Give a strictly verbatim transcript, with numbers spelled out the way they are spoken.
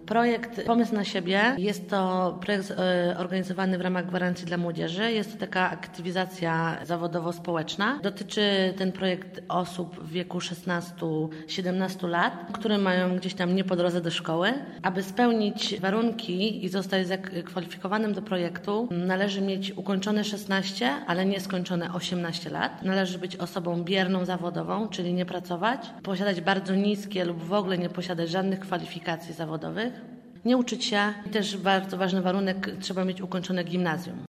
Projekt Pomysł na siebie jest to projekt organizowany w ramach Gwarancji dla Młodzieży. Jest to taka aktywizacja zawodowo-społeczna. Dotyczy ten projekt osób w wieku szesnaście do siedemnastu lat, które mają gdzieś tam nie po drodze do szkoły. Aby spełnić warunki i zostać zakwalifikowanym do projektu, należy mieć ukończone szesnaście, ale nie skończone osiemnaście lat. Należy być osobą bierną zawodową, czyli nie pracować, posiadać bardzo niskie lub w ogóle nie posiadać żadnych kwalifikacji zawodowych, nie uczyć się i też bardzo ważny warunek, trzeba mieć ukończone gimnazjum.